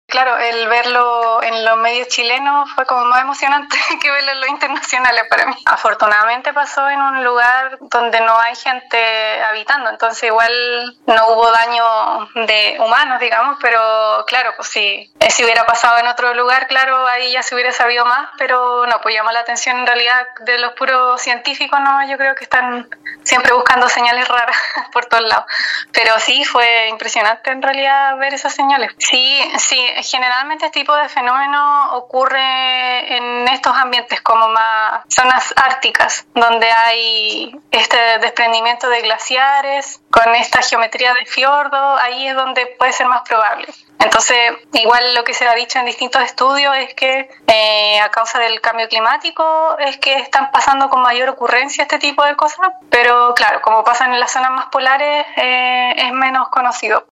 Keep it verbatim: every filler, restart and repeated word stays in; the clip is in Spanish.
Claro, el verlo en los medios chilenos fue como más emocionante que verlo en los internacionales para mí. Afortunadamente pasó en un lugar donde no hay gente habitando, entonces igual no hubo daño de humanos, digamos, pero claro, pues si, si hubiera pasado en otro lugar, claro, ahí ya se hubiera sabido más, pero no, pues llama la atención en realidad de los puros científicos, ¿no? Yo creo que están siempre buscando señales raras por todos lados, pero sí, fue impresionante en realidad ver esas señales. Sí, sí. Generalmente este tipo de fenómeno ocurre en estos ambientes como más zonas árticas, donde hay este desprendimiento de glaciares, con esta geometría de fiordo, ahí es donde puede ser más probable. Entonces, igual lo que se ha dicho en distintos estudios es que eh, a causa del cambio climático es que están pasando con mayor ocurrencia este tipo de cosas, pero claro, como pasan en las zonas más polares, eh, es menos conocido.